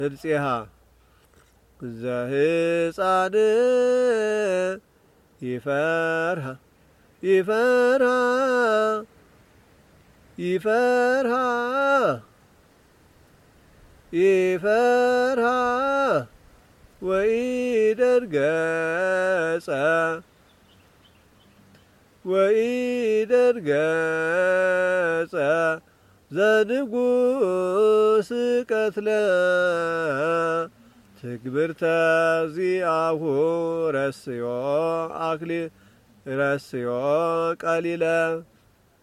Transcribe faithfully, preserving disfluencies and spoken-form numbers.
ህልጽሃ ዘህፃን ይፈርሃ ይፈርሃ ይፈርሃ ይፈርሃ ወኢደርገጸ ወኢደርገጸ ዘንጉስ ቀትለ ትግብርተ ዚአሁ ረስዮ አክሊል ረስዮ ቀሊለ